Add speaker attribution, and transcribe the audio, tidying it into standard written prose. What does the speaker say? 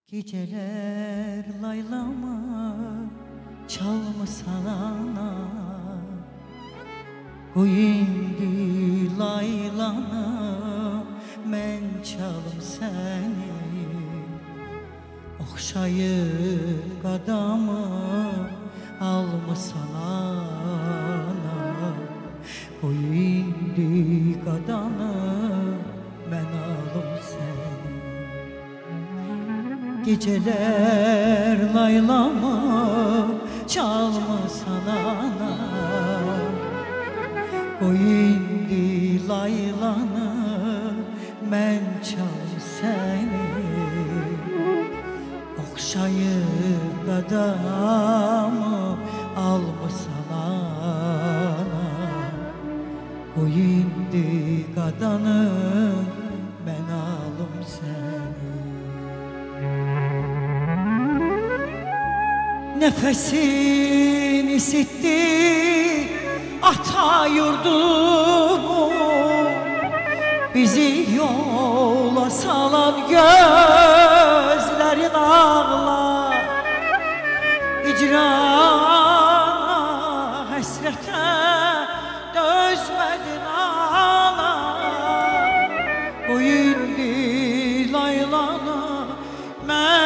Speaker 1: Geceler laylama çalmasan ana, qoy indi laylana mən çalım səni. Oxşayıb qadamı almısan ana, qoy indi qadanı mən alım səni. Geceler laylama çalmasan ana, qoy indi laylanı mən çal səni. Oxşayıb qadamı almısan ana, qoy indi qadanı mən alım səni. Nefesin isitti ata yurdumu, bizi yola salan gözlerin ağlar. Hicrana, həsrətə dözmədin ana, qoy indi laylanı mən